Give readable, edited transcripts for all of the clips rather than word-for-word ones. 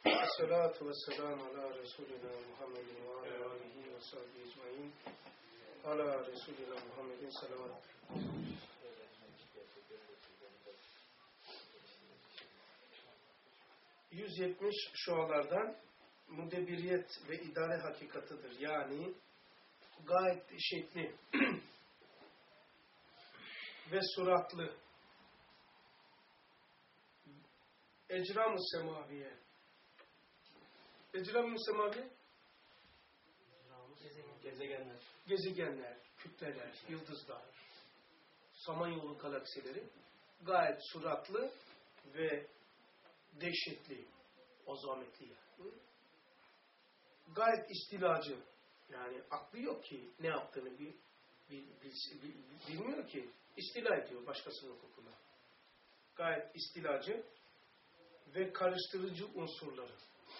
Esselatu vesselamu ala Resulina Muhammedin ve ala alihi ve sahbihi ecmaîn. Ala Resulina Muhammedin salavat. ...170 şualardan mudebbiriyet ve idare hakikatıdır. Yani gayet şekli ve suratlı ecram-ı semaviye. Ecram-ı semaviye? Gezegenler, kütleler, yıldızlar, Samanyolu galaksileri gayet suratlı ve dehşetli, azametli. Gayet istilacı. Yani aklı yok ki ne yaptığını bilmiyor ki. İstila ediyor başkasının hukukuna. Gayet istilacı ve karıştırıcı unsurları.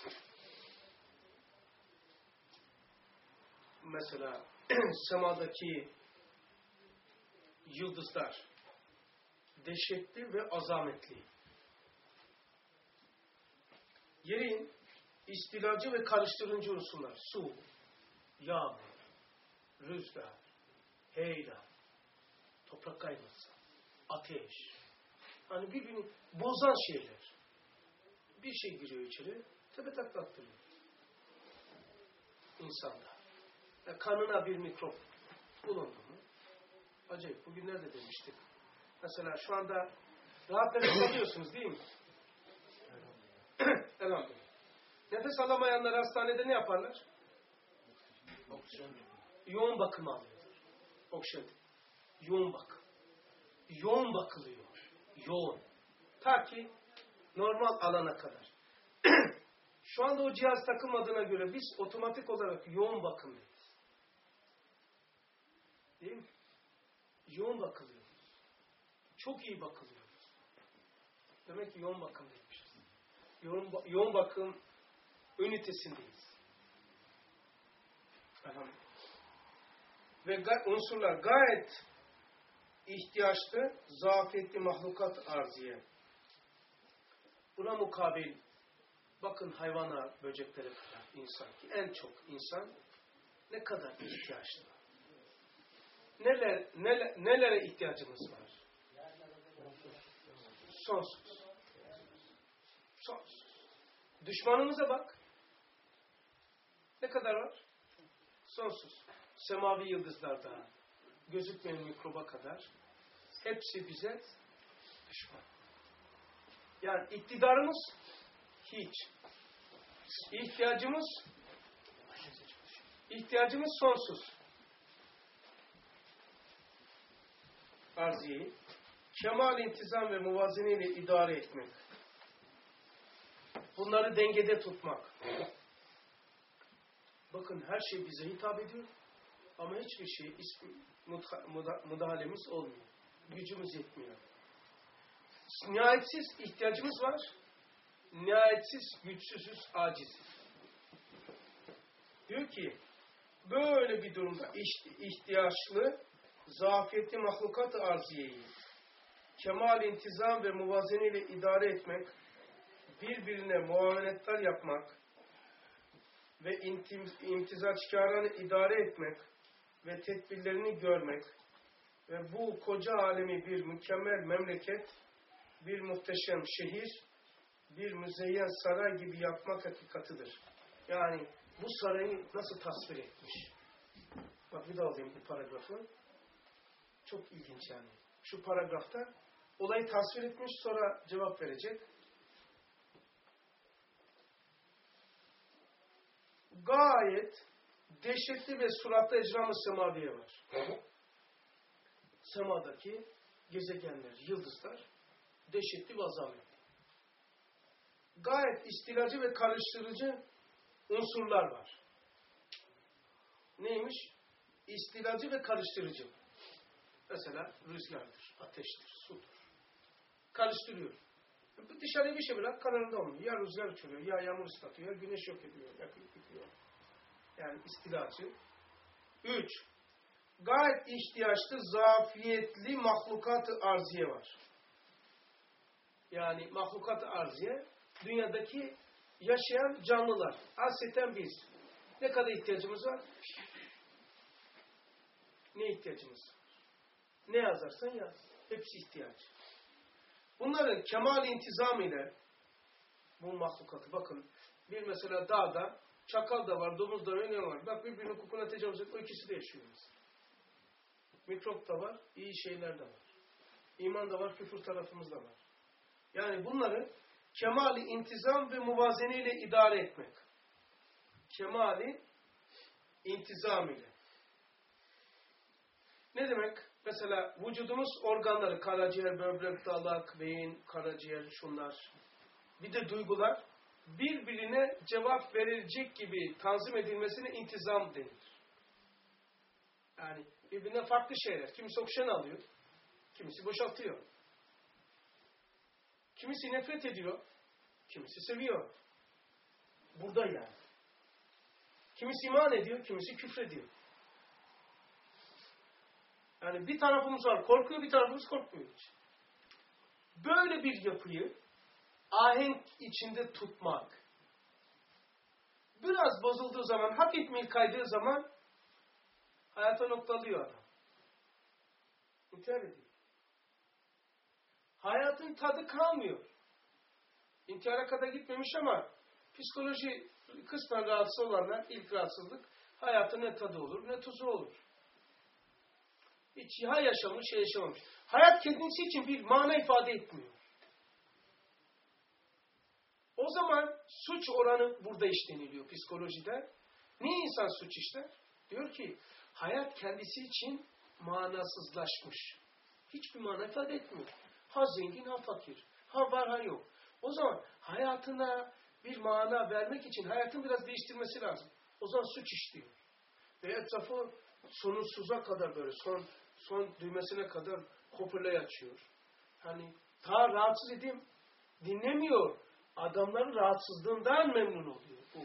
Mesela semadaki yıldızlar dehşetli ve azametli. Yerin istilacı ve karıştırıcı unsurlar. Su, yağmur, rüzgar, heyelan, toprak kayması, ateş. Hani birbirini bozan şeyler. Bir şey giriyor içeri, tepe taklattırıyor. İnsanda. Kanına bir mikrop bulundu mu? Acayip. Bugünlerde demiştik. Mesela şu anda rahat nefes alıyorsunuz değil mi? Elhamdülillah. Nefes alamayanlar hastanede ne yaparlar? Oksijen. Yoğun bakım alıyorlar. Oksijen. Yoğun bakım. Yoğun bakılıyor. Yoğun. Ta ki normal alana kadar. Şu anda o cihaz takılmadığına göre biz otomatik olarak yoğun bakımdayız. Değil mi? Yoğun bakılıyoruz. Çok iyi bakılıyoruz. Demek ki yoğun bakımdaymışız. Yoğun bakım ünitesindeyiz. Elhamdülillah. Ve unsurlar gayet ihtiyaçlı, zafiyetli mahlukat arziye. Buna mukabil bakın hayvana, böceklere kadar insan ki en çok insan ne kadar ihtiyaçlı. Nelere ihtiyacımız var? Sonsuz. Sonsuz. Düşmanımıza bak. Ne kadar var? Sonsuz. Semavi yıldızlarda gözükmeyen mikroba kadar hepsi bize düşman. Yani iktidarımız hiç. İhtiyacımız sonsuz. Arziyeyi kemal intizam ve muvazene ile idare etmek. Bunları dengede tutmak. Bakın her şey bize hitap ediyor ama hiçbir şey müdahalemiz olmuyor. Gücümüz yetmiyor. Nihayetsiz ihtiyacımız var. Nihayetsiz güçsüzüz, aciziz. Diyor ki böyle bir durumda ihtiyaçlı zafiyetli mahlukat-ı arziyeyi kemal intizam ve muvazene ile idare etmek, birbirine muavenetler yapmak ve imtizaçkârane idare etmek ve tedbirlerini görmek ve bu koca alemi bir mükemmel memleket, bir muhteşem şehir, bir müzeyyen saray gibi yapmak hakikatıdır. Yani bu sarayı nasıl tasvir etmiş? Bak bir daha alayım bu paragrafı. Çok ilginç yani. Şu paragrafta olayı tasvir etmiş, sonra cevap verecek. Gayet dehşetli ve suratlı ecram-ı semaviye var. Semadaki gezegenler, yıldızlar dehşetli ve azametli. Gayet istilacı ve karıştırıcı unsurlar var. Neymiş? İstilacı ve karıştırıcı. Mesela rüzgardır, ateştir, sudur. Karıştırıyor. Dışarıya bir şey bırak, kanalında olmuyor. Ya rüzgar uçuruyor, ya yağmur ıslatıyor, ya güneş yok ediyor, yakıp yıkıyor. Yani istilacı. 3. Gayet ihtiyaçlı, zafiyetli mahlukat-ı arziye var. Yani mahlukat-ı arziye, dünyadaki yaşayan canlılar. Hasreten biz. Ne kadar ihtiyacımız var? Ne ihtiyacımız var? Ne yazarsan yaz. Hepsi ihtiyaç. Bunların kemal intizam ile bu mahlukatı bakın. Bir mesela dağda çakal da var, domuz da var, ne var? Bak birbirinin hukukuna tecavüz ediyor. O ikisi de yaşıyor mesela. Mikrop da var, iyi şeyler de var. İman da var, küfür tarafımız da var. Yani bunları kemali intizam ve muvazeneyle idare etmek. Kemali intizam ile. Ne demek? Mesela vücudumuz organları, karaciğer, böbrek, dalak, beyin, karaciğer, şunlar. Bir de duygular birbirine cevap verilecek gibi tanzim edilmesine intizam denir. Yani birbirine farklı şeyler. Kimisi oksijen alıyor, kimisi boşaltıyor. Kimisi nefret ediyor, kimisi seviyor. Burada yani. Kimisi iman ediyor, kimisi küfrediyor. Yani bir tarafımız var korkuyor, bir tarafımız korkmuyor hiç. Böyle bir yapıyı ahenk içinde tutmak. Biraz bozulduğu zaman, hak etmeyi kaydığı zaman hayata noktalıyor adam. İntihar ediyor. Hayatın tadı kalmıyor. İntihara kadar gitmemiş ama psikoloji kısmen rahatsız olanlar, ilk rahatsızlık, hayatın ne tadı olur ne tuzu olur. Hiç ya yaşamış ya yaşamamış. Hayat kendisi için bir mana ifade etmiyor. O zaman suç oranı burada işleniliyor psikolojide. Niye insan suç işler? Diyor ki hayat kendisi için manasızlaşmış. Hiçbir mana ifade etmiyor. Ha zengin ha fakir. Ha var ha yok. O zaman hayatına bir mana vermek için hayatın biraz değiştirmesi lazım. O zaman suç işliyor. Ve etrafı sonsuza kadar böyle son düğmesine kadar hoparlör açıyor. Hani ta rahatsız edeyim dinlemiyor. Adamların rahatsızlığından memnun oluyor. Bu.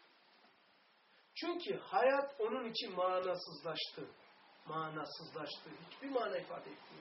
Çünkü hayat onun için manasızlaştı. Manasızlaştı. Hiçbir mana ifade etmiyor.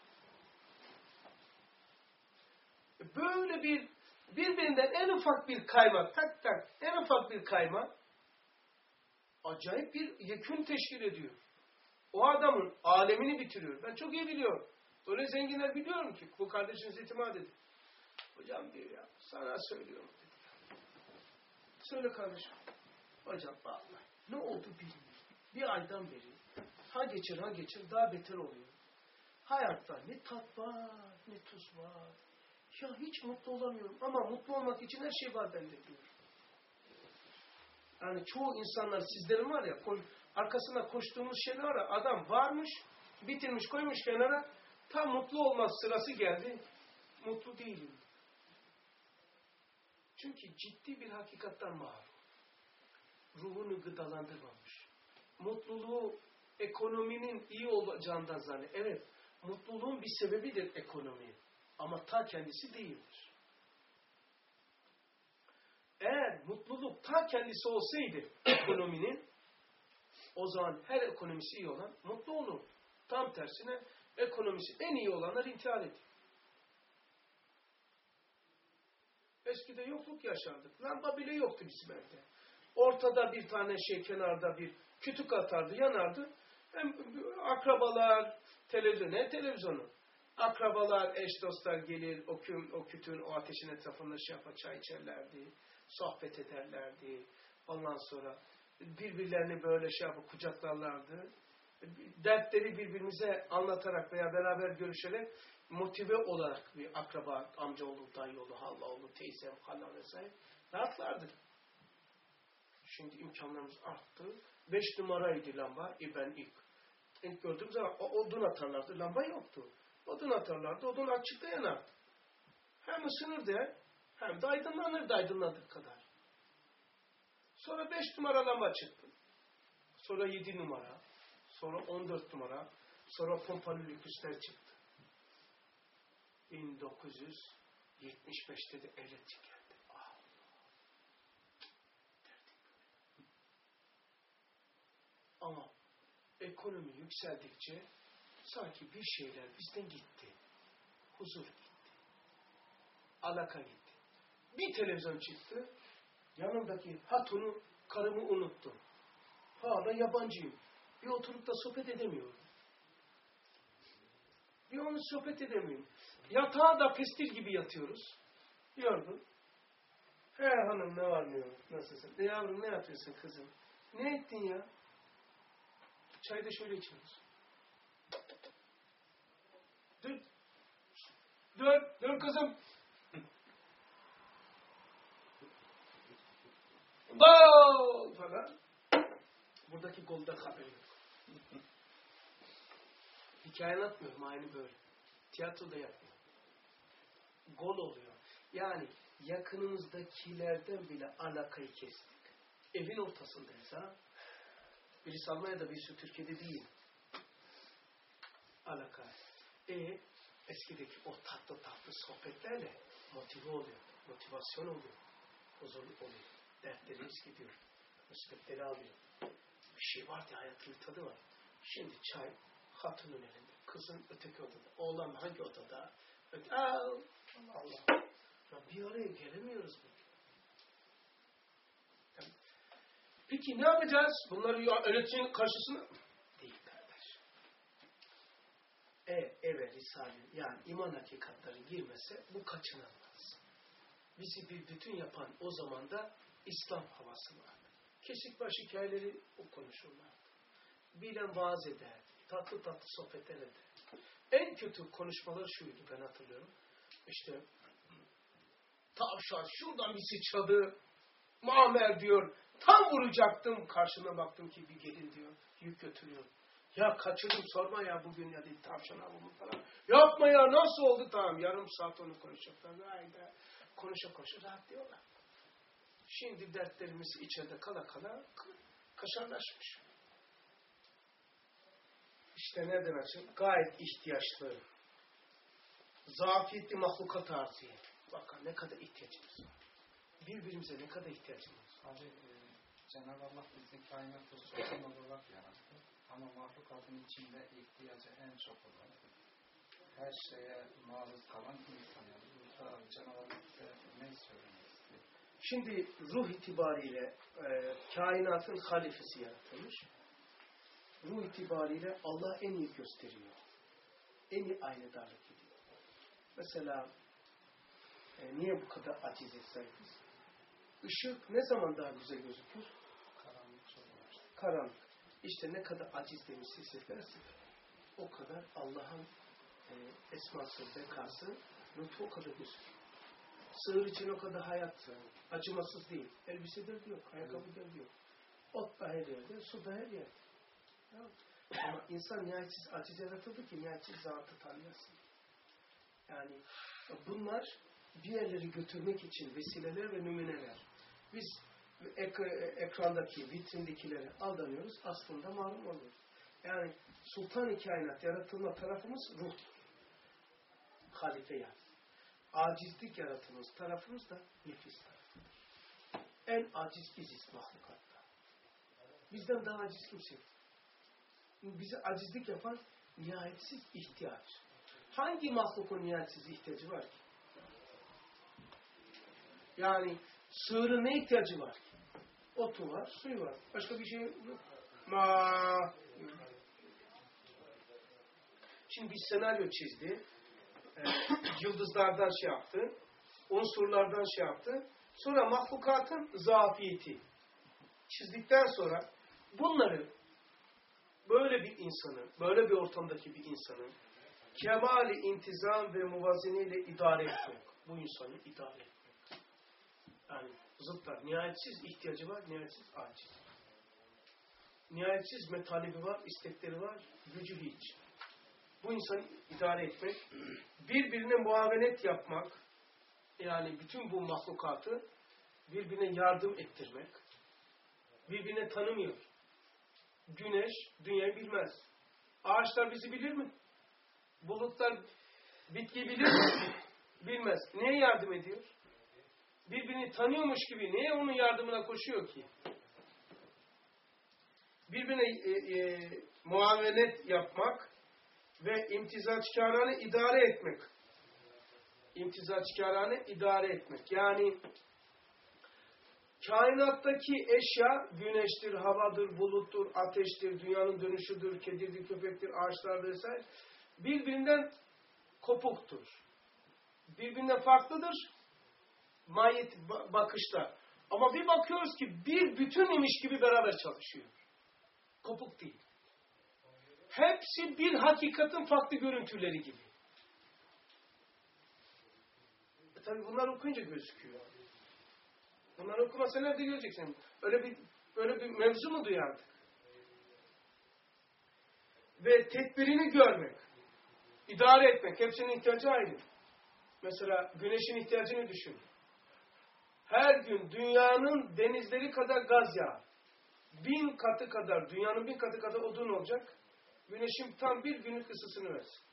Böyle bir birbirinden en ufak bir kayma, en ufak bir kayma acayip bir yekün teşkil ediyor. O adamın alemini bitiriyor. Ben çok iyi biliyorum. Öyle zenginler biliyorum ki bu kardeşinize itimat edin. Hocam diyor ya sana söylüyorum dedi. Söyle kardeşim. Hocam vallahi ne oldu bilmiyorum. Bir aydan beri ha geçir daha beter oluyor. Hayatta ne tat var ne tuz var. Ya hiç mutlu olamıyorum ama mutlu olmak için her şey var bende diyor. Yani çoğu insanlar sizlerin var ya arkasında koştuğumuz şeyler var ya adam varmış bitirmiş koymuş kenara tam mutlu olmaz sırası geldi. Mutlu değilim. Çünkü ciddi bir hakikattan mahrum. Ruhunu gıdalandırmamış. Mutluluğu ekonominin iyi olacağından zannediyor. Evet, mutluluğun bir sebebidir ekonomi. Ama ta kendisi değildir. Eğer mutluluk ta kendisi olsaydı ekonominin, o zaman her ekonomisi iyi olan mutlu olur. Tam tersine ekonomisi en iyi olanlar intihar ediyor. Eskide yokluk yaşardık. Lamba bile yoktu bizim evde. Ortada bir tane kenarda bir kütük atardı, yanardı. Hem akrabalar, televizyonu. Akrabalar, eş dostlar gelir, o kütüğün, o ateşin etrafında çay içerlerdi, sohbet ederlerdi. Ondan sonra birbirlerini böyle kucaklarlardı. Dertleri birbirimize anlatarak veya beraber görüşerek motive olarak bir akraba, amcaoğlu, dayıoğlu, halaoğlu, teyzem, hala vesaire rahatlardı. Şimdi imkanlarımız arttı. 5 numaraydı lamba. Ben ilk gördüğüm zaman odun atarlardı. Lamba yoktu. Odun atarlardı. Odun açıkta yanardı. Hem ısınırdı hem de aydınlanırdı aydınladık kadar. Sonra 5 numara lamba çıktı. Sonra 7 numara. Sonra 14 numara. Sonra pompalı lüküsler çıktı. 1975'te de elektrik geldi. Ama ekonomi yükseldikçe sanki bir şeyler bizden gitti. Huzur gitti. Alaka gitti. Bir televizyon çıktı. Yanımdaki hatunu, karımı unuttum. Hala yabancıyım. Bir oturup da sohbet edemiyorum. Bir onu sohbet edemiyorum. Yatağa da pestil gibi yatıyoruz. Yorgun. He hanım ne var ne yok? Nasılsın? Yavrum ne yapıyorsun kızım? Ne ettin ya? Çayı da şöyle içiyoruz. Dur kızım. Gol falan. Buradaki golda haberi yok. Hikaye anlatmıyorum aynı böyle. Tiyatroda yapmıyorum. Gol oluyor. Yani yakınımızdakilerden bile alakayı kestik. Evin ortasındayız ha. Birisi Almanya'da, birisi Türkiye'de değil. Alaka. Eskideki o tatlı sohbetlerle motive oluyor. Motivasyon oluyor. Huzurluk oluyor. Dertlerimiz gidiyor. Müsbetleri alıyor. Bir şey var diye hayatın bir tadı var. Şimdi çay hatunun elinde. Kızın öteki odada. Oğlan hangi odada? Allah. Ya bir araya gelemiyoruz bu. Yani, peki ne yapacağız? Bunları öğretmenin karşısına değil kardeş. Evet Risale yani iman hakikatları girmese bu kaçınılmaz. Bizi bir bütün yapan o zaman da İslam havası var. Kesik baş hikayeleri o konuşurlar. Bilen vaaz ederdi. Tatlı sohbet ederdi. En kötü konuşmalar şuydu ben hatırlıyorum. İşte tavşan şuradan bir sıçradı. Muammer diyor. Tam vuracaktım. Karşına baktım ki bir gelin diyor. Yük götürüyor. Ya kaçırdım sorma ya bugün ya dedi tavşan avımı falan. Yapma ya nasıl oldu tamam. Yarım saat onu konuşacaklar. Konuşa rahat diyorlar. Şimdi dertlerimiz içeride kala kaşarlaşmış. İşte nereden açın? Gayet ihtiyaçlı. Zafiyetli mahlukat arziye. Bakın ne kadar ihtiyacımız var. Birbirimize ne kadar ihtiyacımız var. Abi Cenab-ı Allah bizi kainatı sosyal olarak yarattı. Ama mahlukatın içinde ihtiyacı en çok olan her şeye maruz kalan insan. Yani burada Cenab-ı Allah bize ne söylemek istiyor? Şimdi ruh itibariyle kainatın halifesi yaratılmış. Ruh itibariyle Allah en iyi gösteriyor. En iyi aynadarlık ediyor. Mesela niye bu kadar acize sahibiz? Işık ne zaman daha güzel gözükür? Karanlık çok var. Karanlık. İşte ne kadar aciz demiş hissedersek o kadar Allah'ın esması, bekası, lütfu o kadar gözükür. Sığır için o kadar hayat acımasız değil. Elbise derdi yok, ayakkabı derdi yok. Ot da her yerde, su da her yerde. Ama insan nihayetsiz aciz yaratıldı ki nihayetsiz zatı tanıyasın. Yani bunlar bir yerleri götürmek için vesileler ve nümuneler. Biz ekrandaki, vitrindekilere aldanıyoruz. Aslında malum oluyoruz. Yani sultan-ı kainat yaratılma tarafımız ruh. Halife yani. Acizlik yaratılmış tarafımız da nefis tarafıdır. En aciz biziz mahlukatta. Bizden daha aciz kimse yok. Bizi acizlik yapan nihayetsiz ihtiyaç. Hangi mahlukun nihayetsiz ihtiyacı var ki? Yani sığırın ne ihtiyacı var ki? Otu var, suyu var. Başka bir şey yok. Şimdi bir senaryo çizdi. Yıldızlardan şey yaptı. Unsurlardan şey yaptı. Sonra mahlukatın zafiyeti çizdikten sonra bunları böyle bir insanın, böyle bir ortamdaki bir insanın kemali intizam ve muvazeneyle idare etmek. Bu insanı idare etmek. Yani zıtlar. Nihayetsiz ihtiyacı var, nihayetsiz aciz. Nihayetsiz metalibi var, istekleri var, gücü hiç. Bu insanı idare etmek, birbirine muavenet yapmak, yani bütün bu mahlukatı birbirine yardım ettirmek, birbirine tanımıyor. Güneş dünyayı bilmez. Ağaçlar bizi bilir mi? Bulutlar bitkiyi bilir mi? Bilmez. Neye yardım ediyor? Birbirini tanıyormuş gibi neye onun yardımına koşuyor ki? Birbirine muavenet yapmak ve imtizaçkârâne idare etmek. İmtizaçkârâne idare etmek. Yani Kainattaki eşya güneştir, havadır, buluttur, ateştir, dünyanın dönüşüdür, kedidir, köpektir, ağaçlar vesaire. Birbirinden kopuktur. Birbirinden farklıdır mahiyet bakışta. Ama bir bakıyoruz ki bir bütün imiş gibi beraber çalışıyor. Kopuk değil. Hepsi bir hakikatin farklı görüntüleri gibi. Tabii bunlar okuyunca gözüküyor. Bunları okumasa nerede göreceksin? Öyle bir mevzu mu duyardık? Ve tedbirini görmek, idare etmek, hepsinin ihtiyacı aynı. Mesela güneşin ihtiyacını düşün. Her gün dünyanın denizleri kadar gaz yağar. 1000 katı kadar, dünyanın 1000 katı kadar odun olacak. Güneşin tam bir günlük ısısını versin.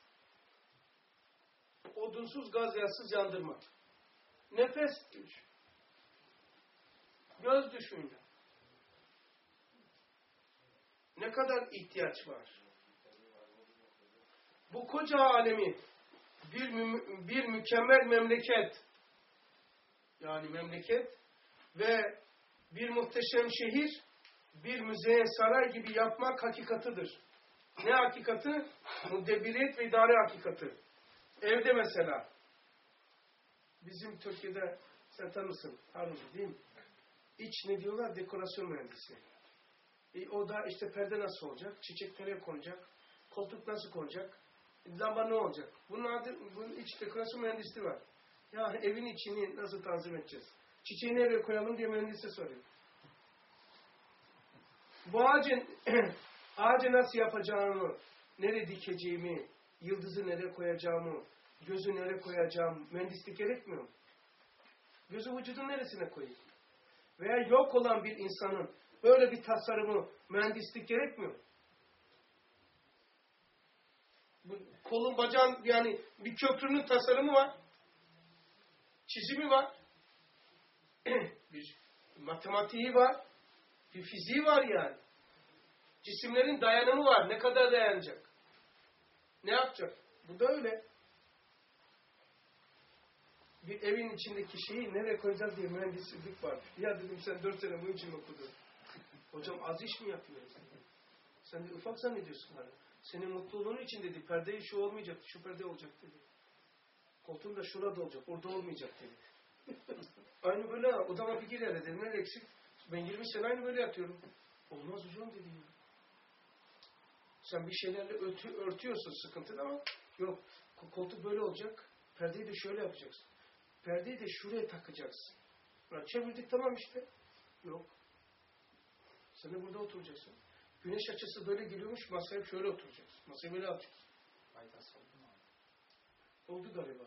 Odunsuz, gaz yağsız yandırma. Nefes düşün. Göz düşünce. Ne kadar ihtiyaç var? Bu koca alemi bir mükemmel memleket, yani memleket ve bir muhteşem şehir, bir müzeyyen saray gibi yapmak hakikatıdır. Ne hakikati? Mudebbiriyet ve idare hakikati. Evde mesela, bizim Türkiye'de, sen tanırsın, Harun değil mi? İç ne diyorlar? Dekorasyon mühendisi. O da işte perde nasıl olacak? Çiçek nereye konacak? Koltuk nasıl konacak? Lamba ne olacak? Bunun iç dekorasyon mühendisliği var. Ya evin içini nasıl tanzim edeceğiz? Çiçeği nereye koyalım diye mühendise soruyor. Bu ağacı nasıl yapacağımı, nereye dikeceğimi, yıldızı nereye koyacağımı, gözü nereye koyacağımı mühendislik gerekmiyor mu? Gözü vücudun neresine koyayım? Veya yok olan bir insanın böyle bir tasarımı mühendislik gerekmiyor mu? Bu kolun bacağın yani bir köprünün tasarımı var. Çizimi var. Bir matematiği var. Bir fiziği var yani. Cisimlerin dayanımı var. Ne kadar dayanacak? Ne yapacak? Bu da öyle. Bir evin içindeki şeyi nereye koyacağız diye mühendislik var. Ya dedim sen 4 sene bunun için okudun. Hocam az iş mi yapıyorsun? Sen de ufak zannediyorsun bana. Senin mutluluğun için dedi. Perdeyi şu olmayacak, şu perde olacak dedi. Koltuğun da şurada olacak, orada olmayacak dedi. Aynı böyle odama bir gir hele dedim. Ne eksik? Ben 20 sene aynı böyle yatıyorum. Olmaz hocam dedi ya. Sen bir şeylerle örtüyorsun sıkıntılı ama yok. Koltuk böyle olacak. Perdeyi de şöyle yapacaksın. Perdeyi de şuraya takacaksın. Çevirdik tamam işte. Yok. Sen de burada oturacaksın. Güneş açısı böyle geliyormuş, masaya şöyle oturacaksın. Masaya böyle atacaksın. Faydası oldu mu? Oldu galiba.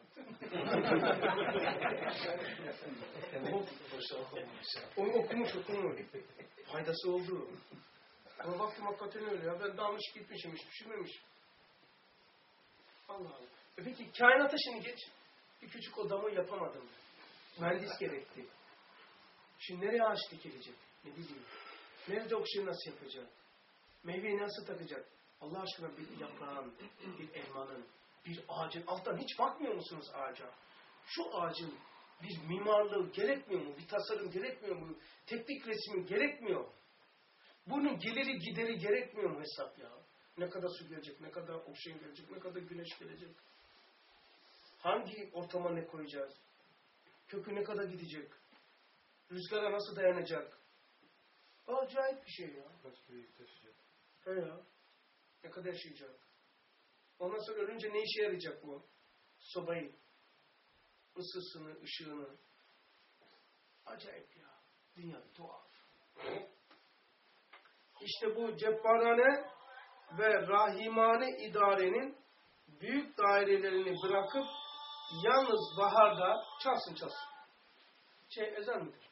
Onu okumuş. Faydası oldu. Ama baktım hakikaten öyle ya. Ben dalmış gitmişim, hiç düşünmemişim. Allah Allah. Peki kainata şimdi geç. Bir küçük odamı yapamadım. Mühendis gerekti. Şimdi nereye ağaç dikilecek? Ne bileyim. Nerede oksijen nasıl yapacak? Meyveyi nasıl takacak? Allah aşkına bir yaprağın, bir elmanın, bir ağacın alttan hiç bakmıyor musunuz ağaca? Şu ağacın bir mimarlığı gerekmiyor mu? Bir tasarım gerekmiyor mu? Teknik resmi gerekmiyor mu? Bunun geliri gideri gerekmiyor mu hesap ya? Ne kadar su gelecek, ne kadar oksijen gelecek, ne kadar güneş gelecek? Hangi ortama ne koyacağız? Kökü ne kadar gidecek? Rüzgara nasıl dayanacak? Acayip bir şey ya. Kaç büyük taşıyacak. He ya. Ne kadar yaşayacak? Ondan sonra ölünce ne işe yarayacak bu? Sobayı, ısısını, ışığını. Acayip ya. Dünya tuhaf. İşte bu cebbarane ve rahimane idarenin büyük dairelerini bırakıp yalnız baharda çalsın. Ezan mıdır?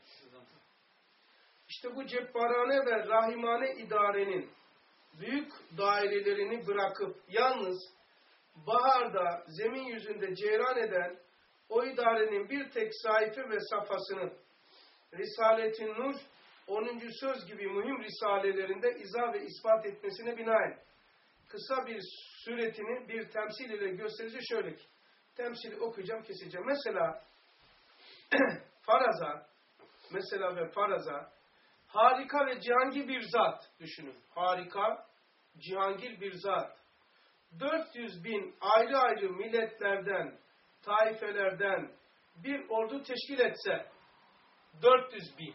İşte bu cebbarane ve rahimane idarenin büyük dairelerini bırakıp yalnız baharda zemin yüzünde cereyan eden o idarenin bir tek sayfa ve safhasını Risale-i Nur 10. söz gibi mühim risalelerinde izah ve ispat etmesine binaen kısa bir suretini bir temsil ile gösterici şöyle ki, temsili okuyacağım, keseceğim. Mesela faraza mesela ve faraza, harika ve cihangir bir zat düşünün. Harika, cihangir bir zat. 400 bin ayrı ayrı milletlerden, taifelerden bir ordu teşkil etse, 400 bin.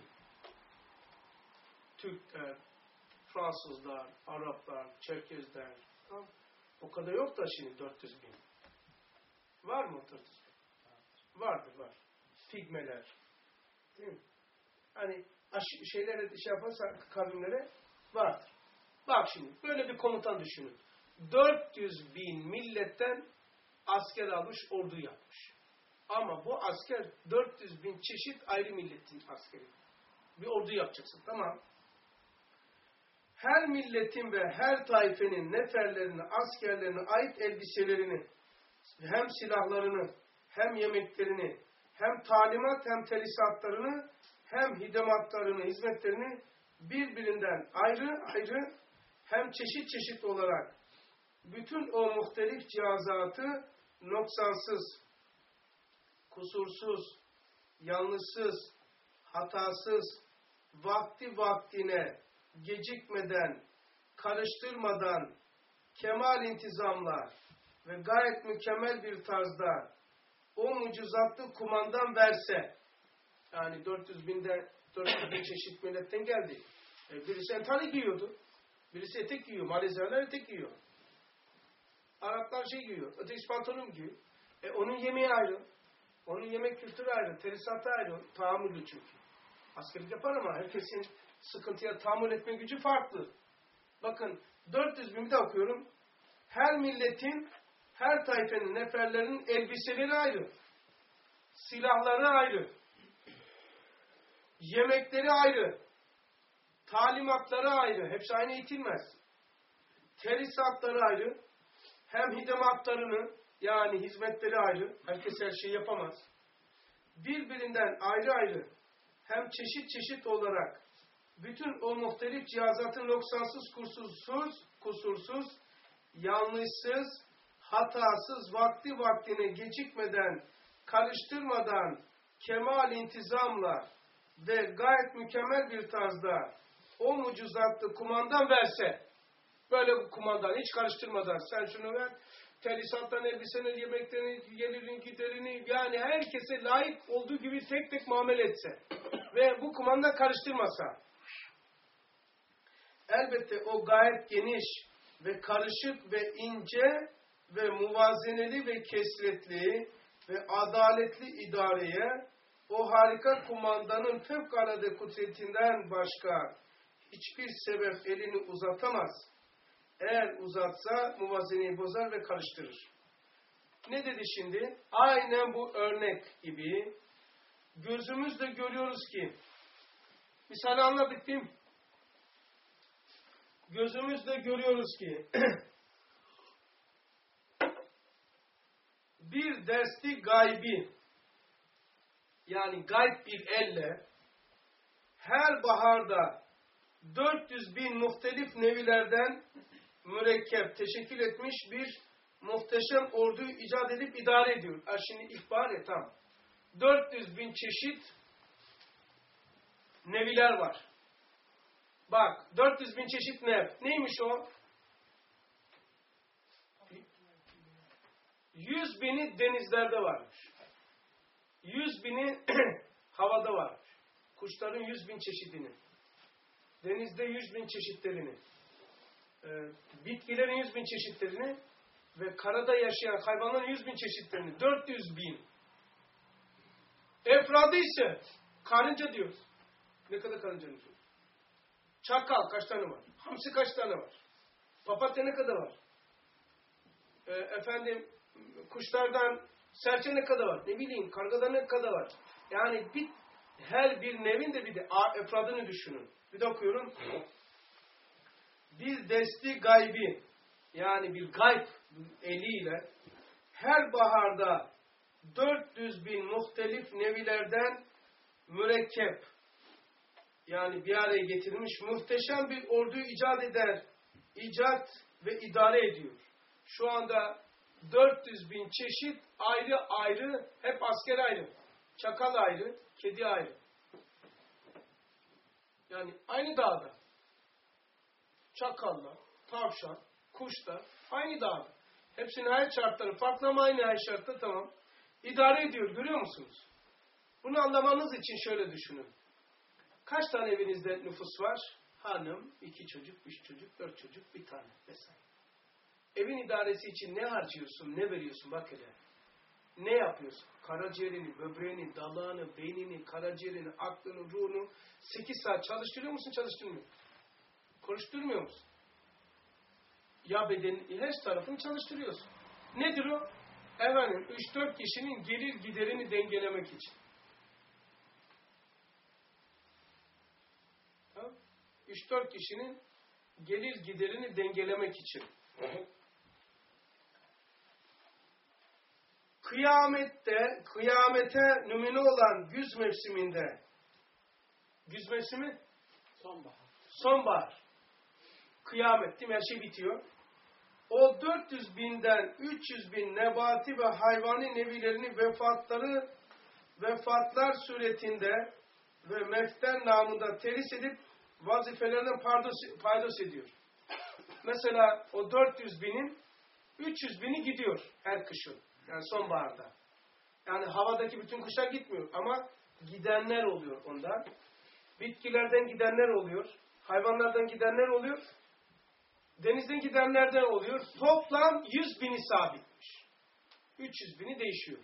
Türkler, Fransızlar, Araplar, Çerkezler. Tamam. O kadar yok da şimdi 400 bin. Var mı 400 bin? Vardır, var. Pigmeler. Değil mi? Hani şeylere şey yaparsak kavimlere vardır. Bak şimdi böyle bir komutan düşünün. 400 bin milletten asker almış, ordu yapmış. Ama bu asker 400 bin çeşit ayrı milletin askeri. Bir ordu yapacaksın, tamam. Her milletin ve her taifenin neferlerini, askerlerine ait elbiselerini, hem silahlarını, hem yemeklerini, hem talimat, hem telisatlarını, hem hidematlarını, hizmetlerini birbirinden ayrı ayrı, hem çeşit çeşit olarak bütün o muhtelif cihazatı noksansız, kusursuz, yanlışsız, hatasız, vakti vaktine, gecikmeden, karıştırmadan, kemal intizamla ve gayet mükemmel bir tarzda o mucizatlı kumandan verse, yani 400 bin çeşit milletten geldi. Birisi entari giyiyordu, birisi etek giyiyor, Malezyalılar etek giyiyor. Araplar şey giyiyor, öteki pantolon giyiyor. Onun yemeği ayrı, onun yemek kültürü ayrı, terisatı ayrı, tahammüllü çünkü. Askerlik yapar ama herkesin sıkıntıya tahammül etme gücü farklı. Bakın 400 bin de okuyorum. Her milletin, her tayfenin, neferlerinin elbiseleri ayrı. Silahları ayrı. Yemekleri ayrı. Talimatları ayrı. Hepsi aynı eğitilmez. Terisatları ayrı. Hem hidematlarını, yani hizmetleri ayrı. Herkes her şeyi yapamaz. Birbirinden ayrı ayrı, hem çeşit çeşit olarak bütün o muhtelif cihazatın noksansız, kusursuz, yanlışsız, hatasız, vakti vaktine gecikmeden, karıştırmadan, kemal intizamla ve gayet mükemmel bir tarzda o mucizatlı kumandan verse, böyle bir kumandan hiç karıştırmadan sen şunu ver, telisattan elbisenin, yemeklerini, gelirin, giderini, yani herkese layık olduğu gibi tek tek muamele etse ve bu kumanda karıştırmasa, elbette o gayet geniş ve karışık ve ince ve muvazeneli ve kesretli ve adaletli idareye o harika kumandanın fevkalade kudretinden başka hiçbir sebep elini uzatamaz. Eğer uzatsa muvazeneyi bozar ve karıştırır. Ne dedi şimdi? Aynen bu örnek gibi gözümüzle görüyoruz ki, misali anlattım. Gözümüzle görüyoruz ki bir desti gaybi, yani gayb bir elle her baharda 400 bin muhtelif nevilerden mürekkep, teşekkül etmiş bir muhteşem orduyu icat edip idare ediyor. Şimdi ihbar et, tamam. 400 bin çeşit neviler var. Bak, 400 bin çeşit nev. Neymiş o? 100 bini denizlerde varmış. 100 bini havada varmış. Kuşların 100 bin çeşidini. Denizde 100 bin çeşitlerini. Bitkilerin 100 bin çeşitlerini ve karada yaşayan hayvanların 100 bin çeşitlerini. 400 bin. Efradı ise karınca diyoruz. Ne kadar karınca diyoruz? Çakal kaç tane var? Hamsi kaç tane var? Papatya ne kadar var? Kuşlardan serçe ne kadar var? Ne bileyim, kargada ne kadar var? Yani her bir nevin de bir de efradını düşünün. Bir de okuyorum. Bir desti gaybi, yani bir gayb eliyle her baharda 400 bin muhtelif nevilerden mürekkep, yani bir araya getirilmiş muhteşem bir orduyu icat ve idare ediyor. Şu anda 400 bin çeşit ayrı ayrı, hep asker ayrı, çakal ayrı, kedi ayrı. Yani aynı dağda. Çakallar, tavşan, kuşlar aynı dağda. Hepsinin hayat şartları farklı ama aynı hayat şartları tamam. İdare ediyor. Görüyor musunuz? Bunu anlamanız için şöyle düşünün. Kaç tane evinizde nüfus var? Hanım, 2 çocuk, 3 çocuk, 4 çocuk, 1 tane vesaire. Evin idaresi için ne harcıyorsun, ne veriyorsun bak hele. Ne yapıyorsun? Karaciğerini, böbreğini, dalağını, beynini, karaciğerini, aklını, ruhunu 8 saat çalıştırıyor musun, çalıştırmıyor musun? Konuşturmuyor musun? Ya bedenin her tarafını çalıştırıyorsun. Nedir o? Efendim 3-4 kişinin gelir giderini dengelemek için. 3-4 kişinin gelir giderini dengelemek için. Kıyamete nümune olan güz mevsiminde, güz mevsimi? Sonbahar. Kıyamet değil mi? Her şey bitiyor. O 400 binden 300 bin nebati ve hayvani nevilerini vefatlar suretinde ve meften namında teris edip vazifelerinden paydos ediyor. Mesela o 400 binin 300 bini gidiyor her kışın. Yani sonbaharda. Yani havadaki bütün kuşlar gitmiyor ama gidenler oluyor ondan. Bitkilerden gidenler oluyor. Hayvanlardan gidenler oluyor. Denizden gidenlerden oluyor. Toplam 100 bini sabitmiş. 300 bini değişiyor.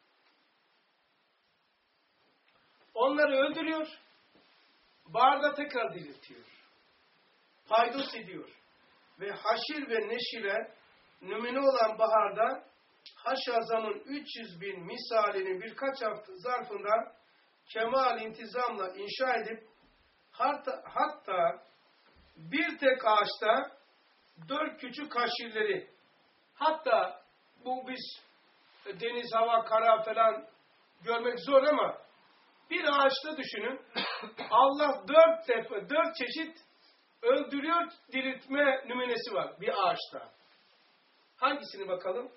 Onları öldürüyor. Baharda tekrar diriltiyor. Paydos ediyor. Ve haşir ve neşire nümune olan baharda Haşazam'ın 300 bin misalini birkaç hafta zarfında kemal intizamla inşa edip hatta bir tek ağaçta 4 küçük haşirleri, hatta bu biz deniz, hava, kara falan görmek zor ama bir ağaçta düşünün Allah 4 çeşit öldürüyor, diriltme nümunesi var bir ağaçta. Hangisini bakalım?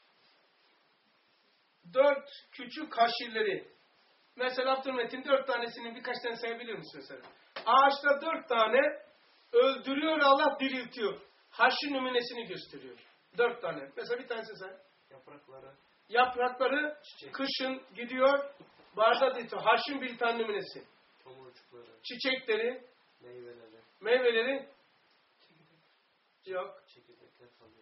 4 küçük haşirleri. Mesela Abdülmetin 4 tanesini birkaç tane sayabilir misin mesela? Ağaçta 4 tane öldürüyor Allah, diriltiyor. Haşir nümunesini gösteriyor. 4 tane. Mesela bir tanesi say. Yaprakları çiçek. Kışın gidiyor. Baharda diriltiyor. Haşin bir tane nümunesi. Tomurcukları. Çiçekleri. Meyveleri. Yok. Çekirdekler kalıyor.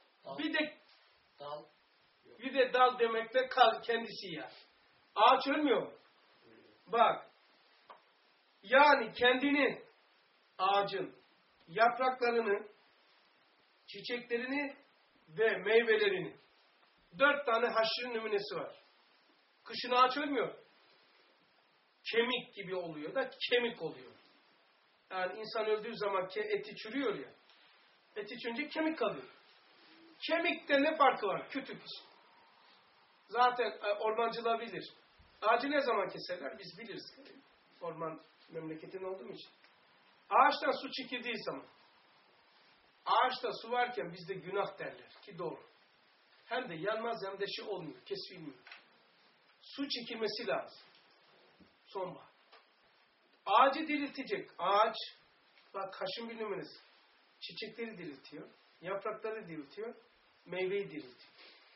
Bir de dal demekte kal kendisi ya. Ağaç ölmüyor mu? Bak. Yani kendini, ağacın yapraklarını, çiçeklerini ve meyvelerini 4 tane haşirin nümunesi var. Kışın ağaç ölmüyor. Kemik gibi oluyor da kemik oluyor. Yani insan öldüğü zaman eti çürüyor ya. Eti çürünce kemik kalıyor. Kemikte ne farkı var? Kütük. Zaten ormancılar bilir. Ağacı ne zaman keserler? Biz biliriz. Orman memleketin olduğum için. Ağaçtan su çekildiği zaman. Ağaçta su varken bizde günah derler ki doğru. Hem de yanmaz hem de olmuyor. Kesilmiyor. Su çekilmesi lazım. Sonbahar. Ağacı diriltecek. Ağaç, bak kaşın bir numarası. Çiçekleri diriltiyor. Yaprakları diriltiyor. Meyveyi diriltiyor.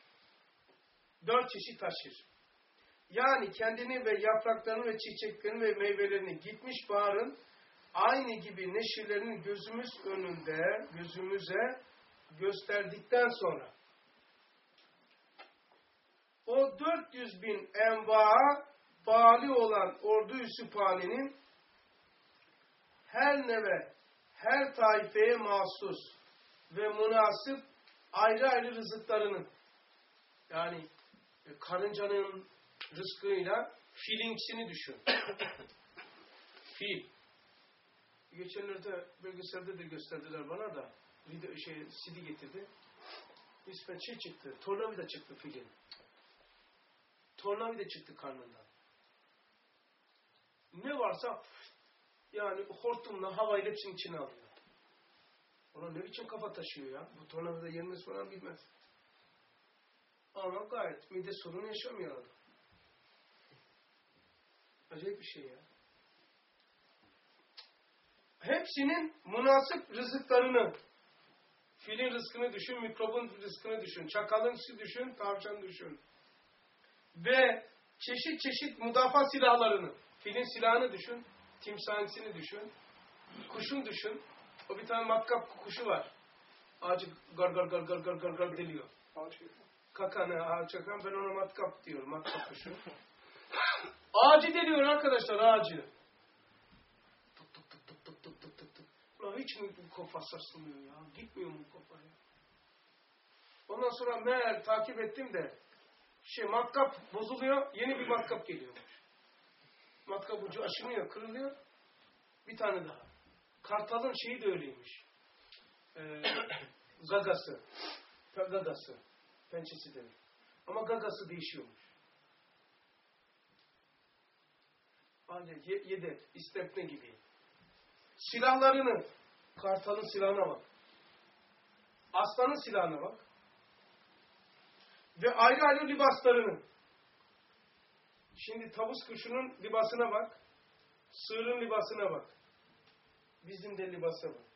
4 çeşit taşır. Yani kendini ve yapraklarını ve çiçeklerini ve meyvelerini gitmiş baharın aynı gibi neşirlerini gözümüze gösterdikten sonra o 400 bin envaa bali olan ordu-i sübhanenin her neve, her taifeye mahsus ve münasip ayrı ayrı rızıklarının, yani karıncanın rızkıyla filinkisini düşün. Fil. Geçenlerde belgeselde de gösterdiler bana da. Video, CD getirdi. İsmen çıktı. Tornavida çıktı filin. Tornavida çıktı karnından. Ne varsa yani hortumla havayla hepsinin içine alıyor. Ona ne biçim kafa taşıyor ya? Bu tornavida yenmez falan bilmez. Ama gayet mide sorunu yaşamıyor adam. Acayip bir şey ya. hepsinin münasip rızıklarını, filin rızkını düşün, mikrobun rızkını düşün, çakalın düşün, tavşan düşün. Ve çeşit çeşit müdafaa silahlarını, filin silahını düşün, timsahını düşün, kuşun düşün. O bir tane matkap kuşu var. Ağacı gar gar gar gar gar gar gar deliyor. Kakanı, ağaç çakan, ben ona matkap diyorum, matkap kuşu. Ağacı deliyor arkadaşlar, ağacı. Tık tık tık tık tık tık tık tık tık. Ulan hiç mi bu kafa sarsılmıyor ya? Gitmiyor mu bu kafa ya? Ondan sonra meğer takip ettim de matkap bozuluyor, yeni bir matkap geliyormuş. Matkap ucu aşınıyor, kırılıyor. Bir tane daha. Kartalın şeyi de öyleymiş. Gagası. Gagası. Pençesi de. Ama gagası değişiyormuş. Yedek, istepne gibi. Silahlarını, kartalın silahına bak. Aslanın silahına bak. Ve ayrı ayrı libaslarını. Şimdi tavus kuşunun libasına bak. Sığırın libasına bak. Bizim de libasa bak.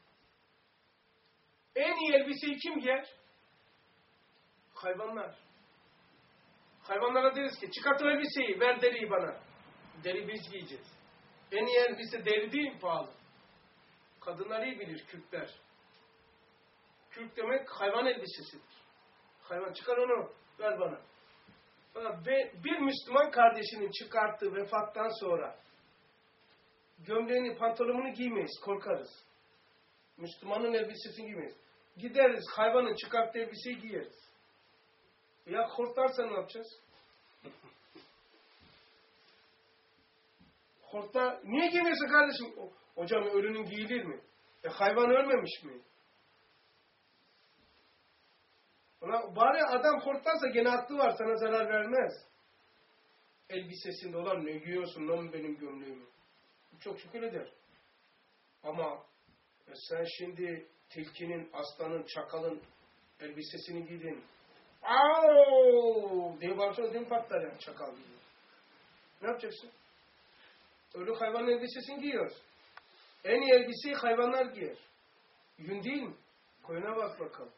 En iyi elbiseyi kim giyer? Hayvanlar. Hayvanlara deriz ki çıkart o elbiseyi, ver deriyi bana. Deri biz giyeceğiz. En iyi elbise deri değil mi, pahalı? Kadınlar iyi bilir, Kürtler. Kürk demek hayvan elbisesidir. Hayvan, çıkar onu, ver bana. Ve bir Müslüman kardeşinin çıkarttığı vefattan sonra gömleğini, pantolonunu giymeyiz, korkarız. Müslümanın elbisesini giymeyiz. Gideriz, hayvanın çıkarttığı elbiseyi giyeriz. Ya hortlarsa ne yapacağız? Hortlar, niye giymiyorsun kardeşim? Hocam ölünün giyilir mi? Hayvan ölmemiş mi? Bari adam hortlarsa gene aklı var, sana zarar vermez. Elbisesinde olan ne giyiyorsun lan benim gömleğimi? Çok şükür eder. Ama sen şimdi tilkinin, aslanın, çakalın elbisesini giydin. Aaaaaa diye bağırsa ödüm patlar yani çakal gibi. Ne yapacaksın? Ölü hayvan elbisesini giyiyoruz. En iyi elbiseyi hayvanlar giyer. Yün değil mi? Koyuna bak bakalım.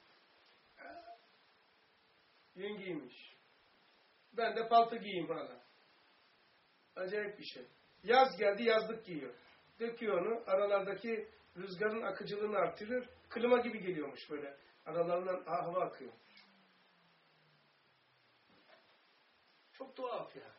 Yün giymiş. Ben de palto giyeyim hala. Acayip bir şey. Yaz geldi, yazlık giyiyor. Döküyor onu, aralardaki rüzgarın akıcılığını artırır. Klima gibi geliyormuş böyle. Aralarından hava akıyor. Çok tuhaf ya.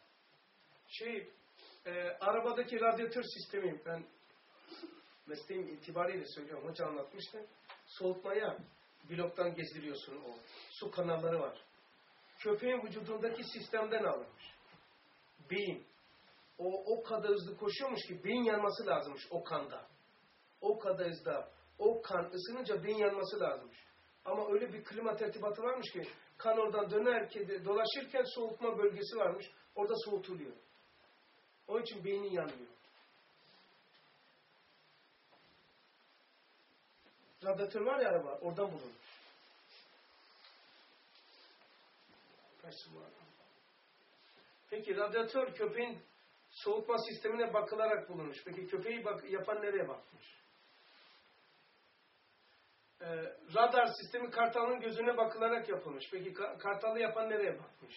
Arabadaki radyatör sistemi, ben mesleğim itibariyle söylüyorum, hoca anlatmıştı. Soğutmaya bloktan gezdiriyorsun o. Su kanalları var. Köpeğin vücudundaki sistemden alınmış. Beyin. O kadar hızlı koşuyormuş ki beyin yanması lazımmış o kanda. O kadar hızlı. O kan ısınınca beyin yanması lazımmış. Ama öyle bir klima tertibatı varmış ki kan oradan dolaşırken soğutma bölgesi varmış. Orada soğutuluyor. Onun için beynin yanmıyor. Radyatör var ya araba, oradan bulunmuş. Peki radyatör köpeğin soğutma sistemine bakılarak bulunmuş. Peki köpeği yapan nereye bakmış? Radar sistemi kartalın gözüne bakılarak yapılmış. Peki kartalı yapan nereye bakmış?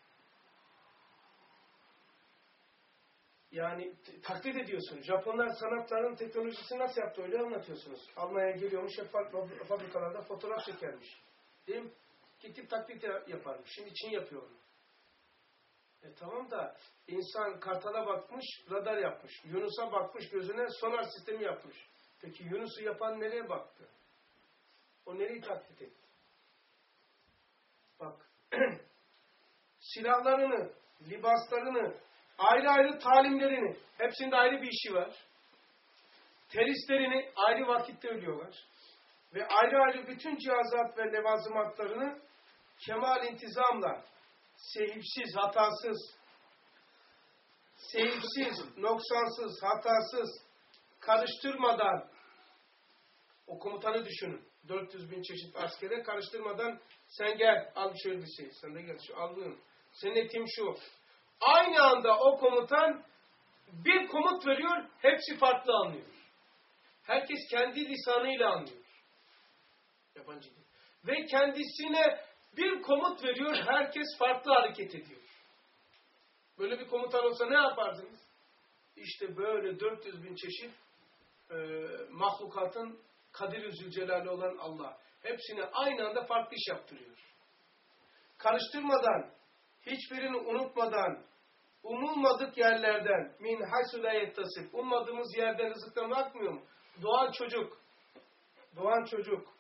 Yani taklit ediyorsun. Japonlar sanatların teknolojisini nasıl yaptı öyle anlatıyorsunuz. Almanya'ya geliyormuş, fabrikalarda fotoğraf çekermiş. Değil mi? Gidip taklit yaparmış. Şimdi Çin yapıyor onu. Tamam da insan kartala bakmış, radar yapmış. Yunus'a bakmış, gözüne sonar sistemi yapmış. Peki Yunus'u yapan nereye baktı? O nereyi taklit etti? Bak, silahlarını, libaslarını, ayrı ayrı talimlerini, hepsinde ayrı bir işi var. Teristlerini ayrı vakitte ölüyorlar. Ve ayrı ayrı bütün cihazat ve levazımatlarını kemal intizamla, seyipsiz, noksansız, hatasız, karıştırmadan, o komutanı düşünün. 400 bin çeşit askere karıştırmadan sen gel, al şu elbiseyi, sen de gel, al bunu. Senin etin şu. Aynı anda o komutan bir komut veriyor, hepsi farklı anlıyor. Herkes kendi lisanıyla anlıyor. Yabancı dil. Ve kendisine bir komut veriyor, herkes farklı hareket ediyor. Böyle bir komutan olsa ne yapardınız? İşte böyle 400 bin çeşit mahlukatın Kadir-i Zülcelal'i olan Allah. Hepsine aynı anda farklı iş yaptırıyor. Karıştırmadan, hiçbirini unutmadan, umulmadık yerlerden, min haysu la yettasif, ummadığımız yerden rızıktan bakmıyor mu? Doğan çocuk,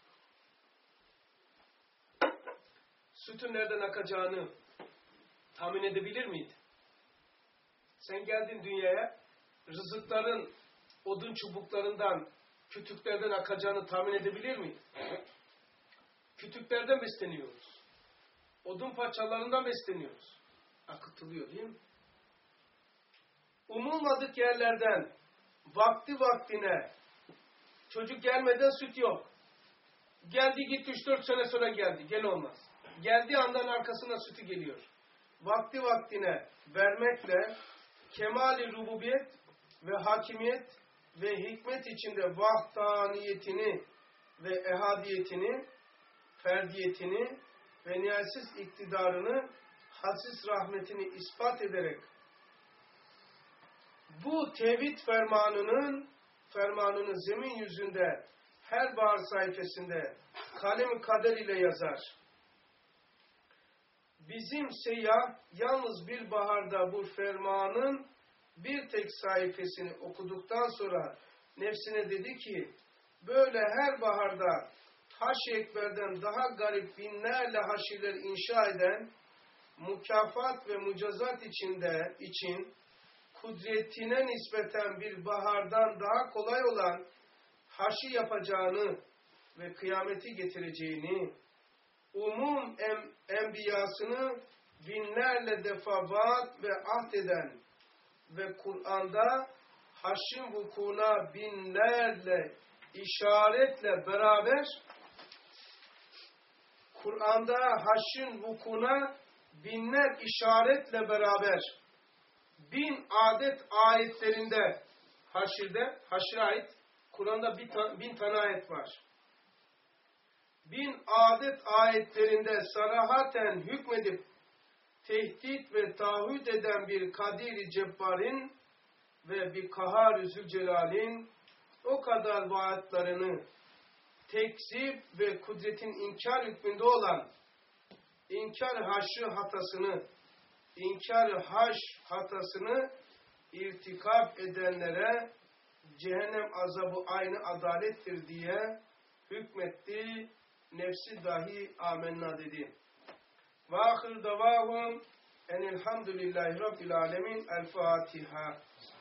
sütün nereden akacağını tahmin edebilir miydi? Sen geldin dünyaya, rızıkların odun çubuklarından, kütüklerden akacağını tahmin edebilir miydin? Kütüklerden besleniyoruz. Odun parçalarından besleniyoruz. Akıtılıyor değil mi? Umulmadık yerlerden, vakti vaktine, çocuk gelmeden süt yok. Geldi gitti 3-4 sene sonra geldi. Gel olmaz. Geldiği andan arkasına sütü geliyor. Vakti vaktine vermekle kemal-i rububiyet ve hakimiyet ve hikmet içinde vahdaniyetini ve ehadiyetini, ferdiyetini ve nihayetsiz iktidarını, hadsiz rahmetini ispat ederek bu tevhid fermanını zemin yüzünde her bahar sayfasında kalem-i kader ile yazar. Bizim seyyah yalnız bir baharda bu fermanın bir tek sayfasını okuduktan sonra nefsine dedi ki, böyle her baharda Haş-ı Ekber'den daha garip binlerle haşirler inşa eden, mükafat ve mücazat için kudretine nispeten bir bahardan daha kolay olan haşi yapacağını ve kıyameti getireceğini, umum enbiyasını binlerle defa vaat ve ahd eden ve Kur'an'da haşin vukuuna binlerle işaretle beraber binler işaretle beraber 1000 adet ayetlerinde haşre ait Kur'an'da 1000 tane ayet var. 1000 adet ayetlerinde sarahaten hükmedip tehdit ve taahhüt eden bir Kadir-i Cebbar'in ve bir Kahar-ı Zülcelal'in o kadar vaatlarını tekzip ve kudretin inkar hükmünde olan inkar hatasını irtikap edenlere cehennem azabı aynı adalettir diye hükmetti. Nefsi dahi amenna dedi. Ve ahir davahum enilhamdülillahi rabbil alemin. El Fatiha.